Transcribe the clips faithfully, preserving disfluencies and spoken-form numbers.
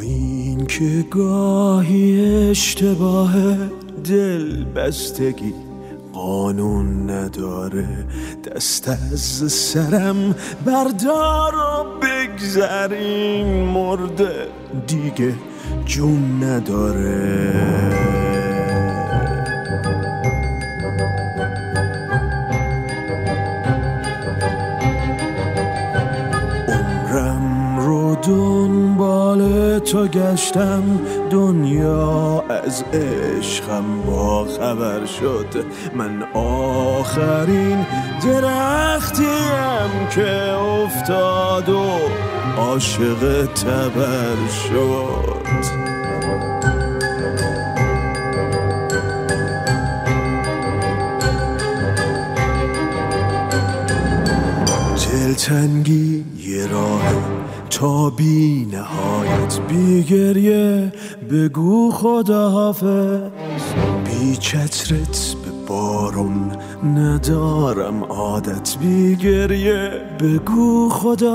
این که گاهی اشتباه دل بستگی قانون نداره، دست از سرم بردار و بگذریم، مرده دیگه جون نداره. عمرم رو دنبال تو گشتم، دنیا از عشقم با خبر شد، من آخرین درختیم که افتاد و عاشق تبر شد. دلتنگی یه راه تا بی نهایت، بی گریه بگو خداحافظ، بی چترت به بارون ندارم عادت، بی گریه بگو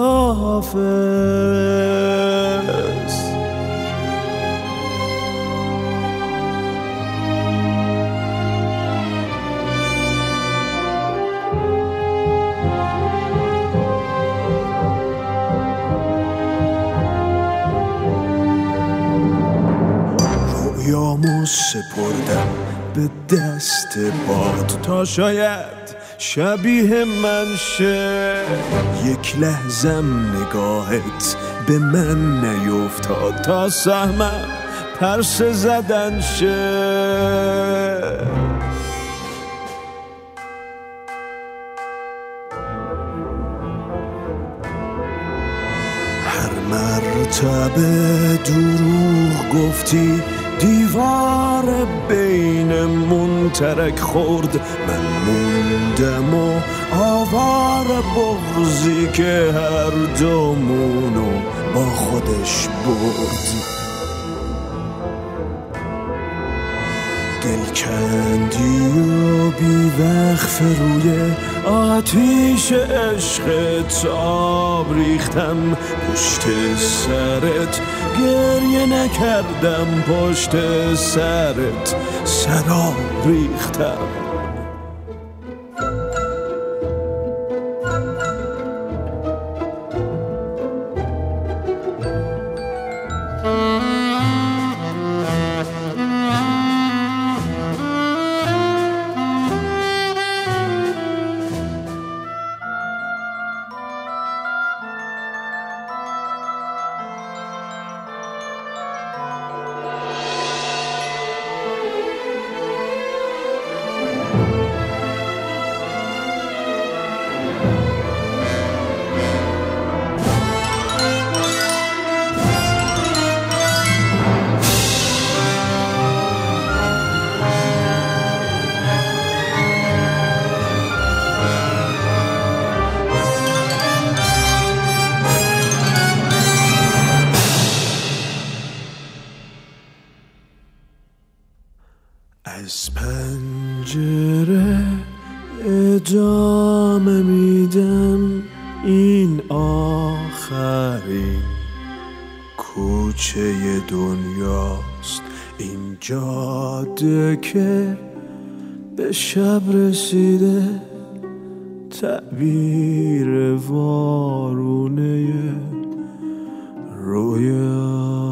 خداحافظ. رویامو سپردم به دست باد تا شاید شبیه من شه، یک لحظم نگاهت به من نیفتاد تا سهمم پرسه زدن شه. هر مرتبه دروغ گفتی، دیوار بینمون ترک خورد، من موندم و آوار بغضی که هر دومونو با خودش برد. دل کندی و بی وقف روی آتیش عشقت آب ریختم، پشت سرت گریه نکردم، پشت سرت سراب ریختم. از پنجره ادامه میدم، این آخرین کوچه دنیاست، این جاده که به شب رسیده، تعبیر وارونه رویا.